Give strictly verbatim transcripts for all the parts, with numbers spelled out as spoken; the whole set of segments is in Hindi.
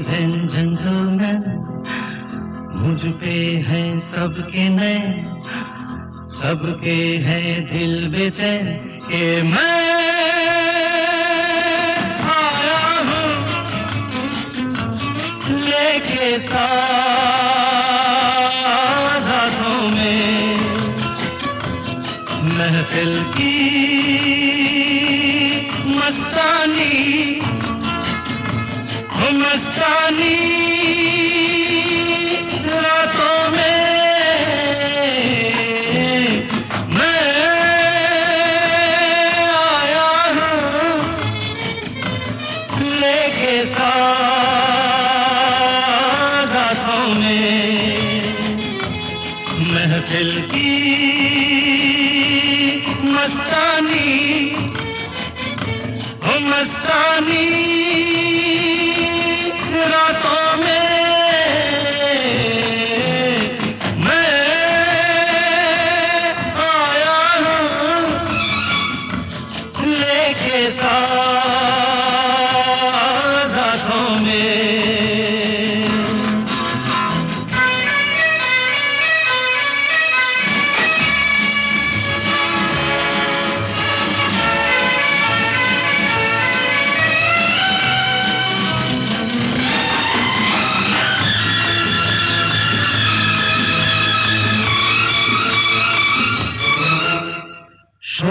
लेडीज एंड जेंटलमैन, मुझ पे हैं सबके नैन, सबके हैं दिल बेचैन के मैं आया हूँ लेके साथ हाथों में महफिल की मस्तानी, मस्तानी रातों में मैं आया हूँ लेके साथ हाथों में महफिल की मस्तानी, मस्तानी रातों में मैं आया हूँ लेके साथ हाथों में। शो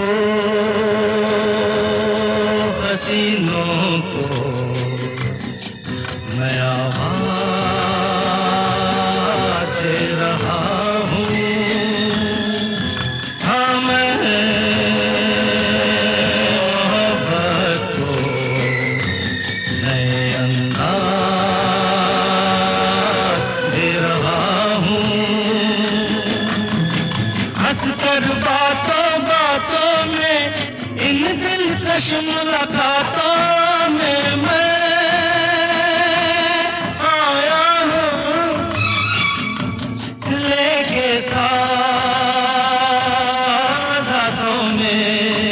हसीनों को मैं आवाज़ दे रहा हूँ, हाँ मैं मोहब्बत को नए अंदाज़ दे रहा हूँ। हंसकर बातों बातों में इन दिलकश मुलाकातों में मैं आया हूँ लेके साथ हाथों में।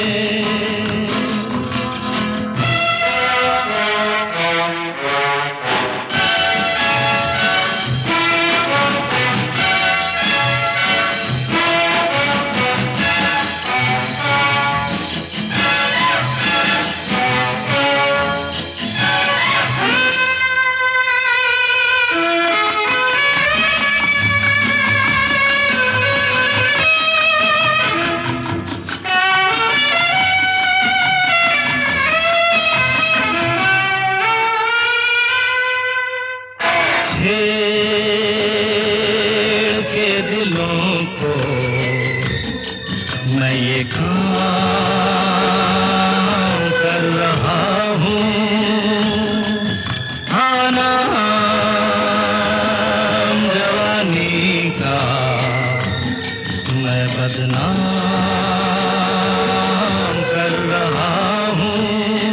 छेड़ के दिलों को मैं ये काम कर रहा हूँ, हाँ नाम जवानी का मैं बदनाम कर रहा हूँ।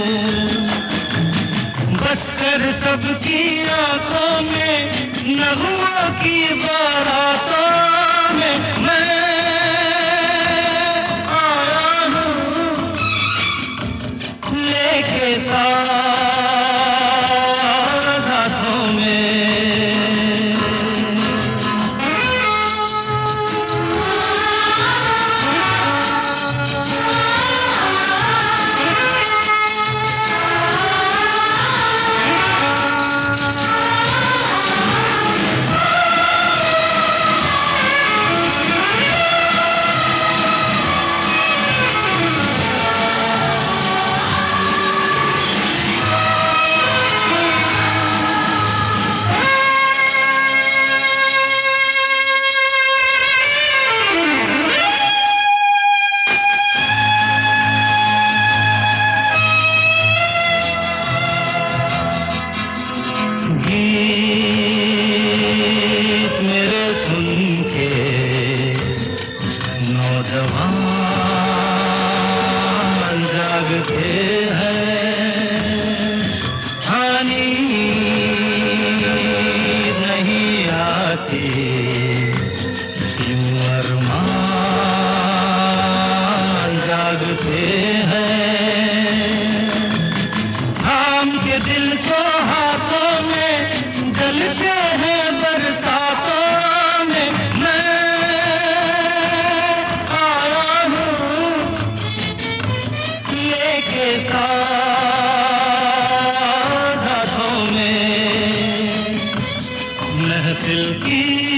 बस कर सबकी आंखों में नगमों की बारातों में मैं आया हूँ लेके साथ हाथों में। गीत मेरे सुन के नौजवान जागते हैं, हानि नहीं आती यूं अरमान जागते हैं। थाम के दिल को हाथों में दिल की